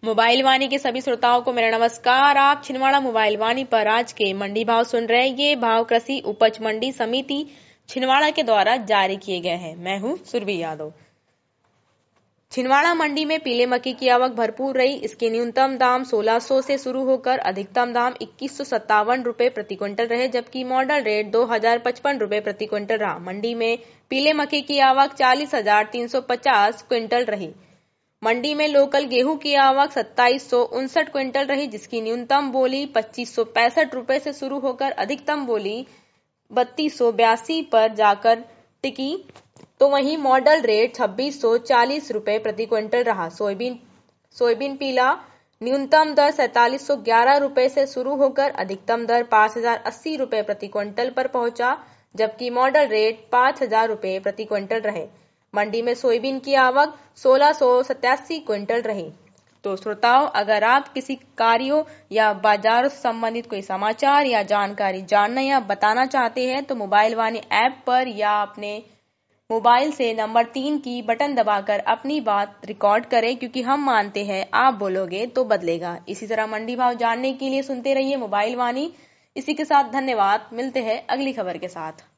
Mobile वाणी के सभी श्रोताओं को मेरा नमस्कार। आप छिंदवाड़ा मोबाइल वाणी पर आज के मंडी भाव सुन रहे हैं। ये भाव कृषि उपज मंडी समिति छिंदवाड़ा के द्वारा जारी किए गए हैं। मैं हूं सुरभि यादव। छिंदवाड़ा मंडी में पीले मक्के की आवक भरपूर रही। इसके न्यूनतम दाम 1600 से शुरू होकर अधिकतम दाम 2157 रुपए प्रति क्विंटल रहे, जबकि मॉडल रेट 2055 रुपए प्रति क्विंटल रहा। मंडी में पीले मक्के की आवक 40,350 क्विंटल रही। मंडी में लोकल गेहूं की आवक 2759 क्विंटल रही, जिसकी न्यूनतम बोली 2565 रुपए से शुरू होकर अधिकतम बोली 3282 पर जाकर टिकी। तो वहीं मॉडल रेट 2640 रुपए प्रति क्विंटल रहा। सोयाबीन पीला न्यूनतम दर 4711 रुपए से शुरू होकर अधिकतम दर 5080 रुपए प्रति क्विंटल पर पहुंचा, जबकि मॉडल रेट 5000 रुपए प्रति क्विंटल रहे। मंडी में सोयाबीन की आवक 1687 क्विंटल रही। तो श्रोताओं, अगर आप किसी कार्यों या बाजारों से संबंधित कोई समाचार या जानकारी जानना या बताना चाहते हैं तो मोबाइल वाणी ऐप पर या अपने मोबाइल से नंबर 3 की बटन दबाकर अपनी बात रिकॉर्ड करें, क्योंकि हम मानते हैं आप बोलोगे तो बदलेगा। इसी तरह मंडी भाव जानने के लिए सुनते रहिए मोबाइल वाणी। इसी के साथ धन्यवाद। मिलते हैं अगली खबर के साथ।